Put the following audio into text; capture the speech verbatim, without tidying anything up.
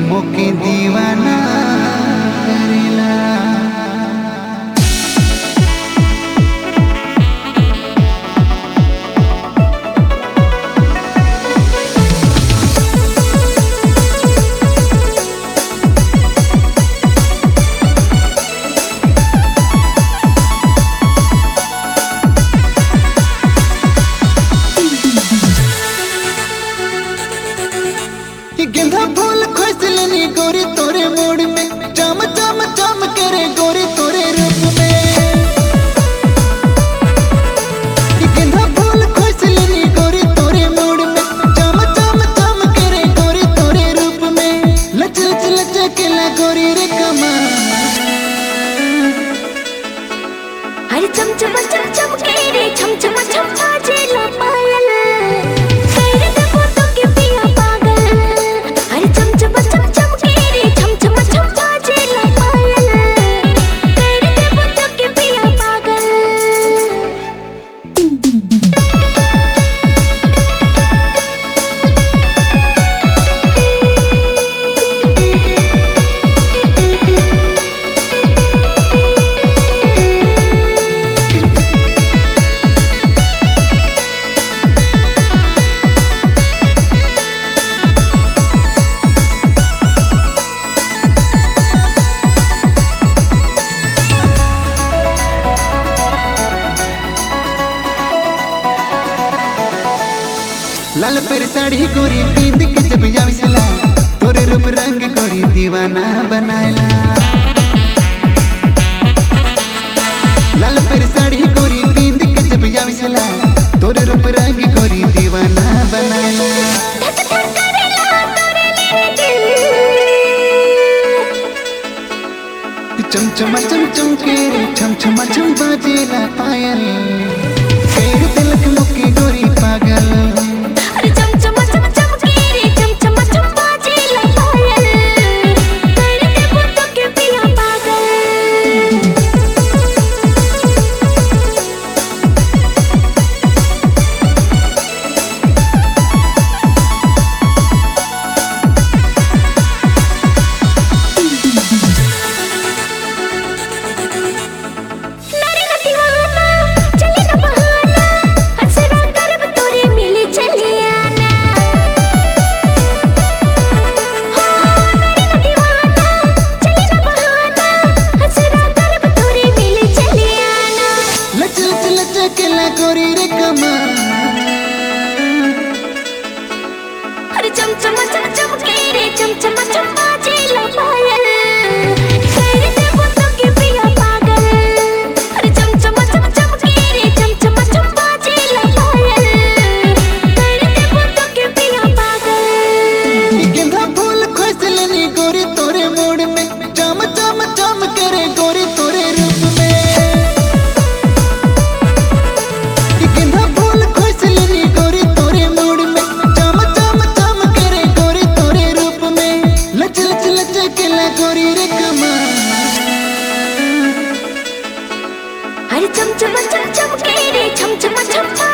मोके दीवाना करेला। गेंदा फूल खोसलनी गोरी तोरे मोड़ में, चम चम चम करे गोरी तोरे रूप में। गेंदा फूल खोसलनी गोरी तोरे मोड़ में, चम चम चम करे गोरी तोरे रूप में। लच लच लच केला गोरी रे कमाल, हरे चम चम चम चम के रे छम छम छम बाजे ला पायल। कर दे फोटो के पिया पागल, हरे चम चम चम चम के रे छम छम छम बाजे ला पायल। कर दे फोटो के पिया पागल। लाल पर साड़ी गोरी पींद के जब जाविसला, तोरे रूप रंग गोरी दीवाना बनायला। लाल पर साड़ी गोरी पींद के जब जाविसला, तोरे रूप रंग गोरी दीवाना बनायला। धक धक करेला तोरे लिए दिल, चम चम चम चम के रे छम छम छम बाजेला पायल। फेर तिलक मुके गोरी पागल, हरे चम चम चम चम के रे छम छम छम बाजे ला पायल। कर दे फोटो के पिया पागल। नारे ना दीवाना चले ना बहाना, हंसना करब तोरे मिले चलियाना। हो नारे ना दीवाना चले ना बहाना, हंसना करब तोरे मिले चलियाना। लच लच लच केला गोरी रे कमाल, हरे चम चम चम चम के रे चम चम चम बाजे ला पायल। कर दे फोटो के पिया पागल, हरे चम चम चम चम के रे चम चम चम बाजे ला पायल। कर दे फोटो के पिया पागल। गेंदा फूल खोसलनी गोरी तोरे मोड़ में, चम चम चम करे गोरी तोरे रूप में। गेंदा फूल खोसलनी गोरी तोरे मोड़ में, चम चम चम करे गोरी तोरे रूप में। लच लच लच केला गोरी रे कमाल, हरे चम चम चम चम के रे छम छम छम